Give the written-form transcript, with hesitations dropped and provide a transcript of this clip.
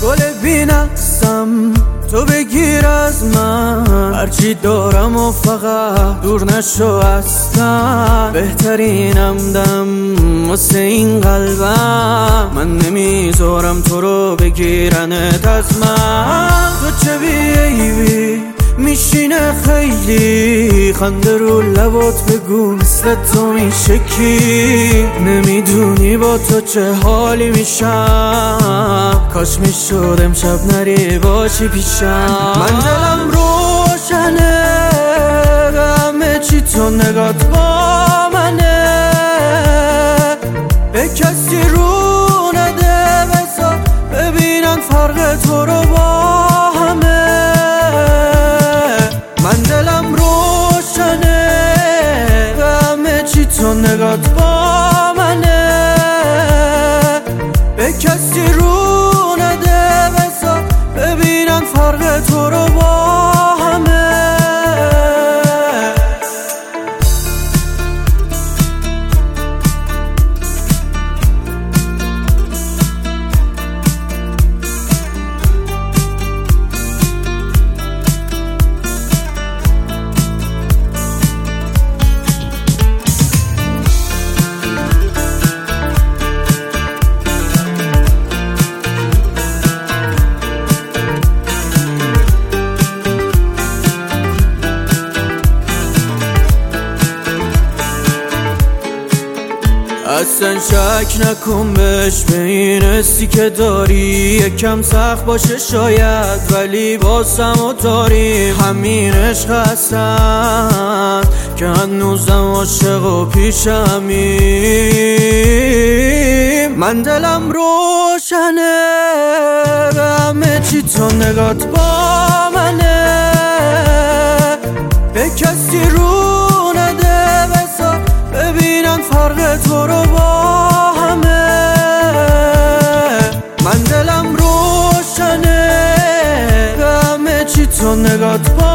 گل بی‌نقصم تو بگیر از من، هرچی دارم و فقط دور نشو اصلا. بهترینم دم واسه این قلبم، من نمیذارم تو رو بگیرنت از من. تو چه بیبی میشینه خیلی، خنده رو لبات بگو مثل تو میشه کی. نمیدونی با تو چه حالی میشم، کاش میشد امشب نری باشی پیشم. من دلم روشنه به همه چی، تو نگات با منه. به کسی رو نده بذار ببینن فرق تو رو با همه. من دلم روشنه به همه چی، تو نگات با منه. به کسی رو نده بذار ببینن فرق تو رو با همه. اصلا شک نکن بهش، به این حسی که داری. یکم سخت باشه شاید ولی باسم و داری. همین عشق هستن که هنوزم عاشق و پیشمی. من دلم روشنه به همه چی، تو نگات با منه. به کسی رو نده بذار ببینن فرق تو رو با همه. من دلم روشنه به همه چی، تو نگات با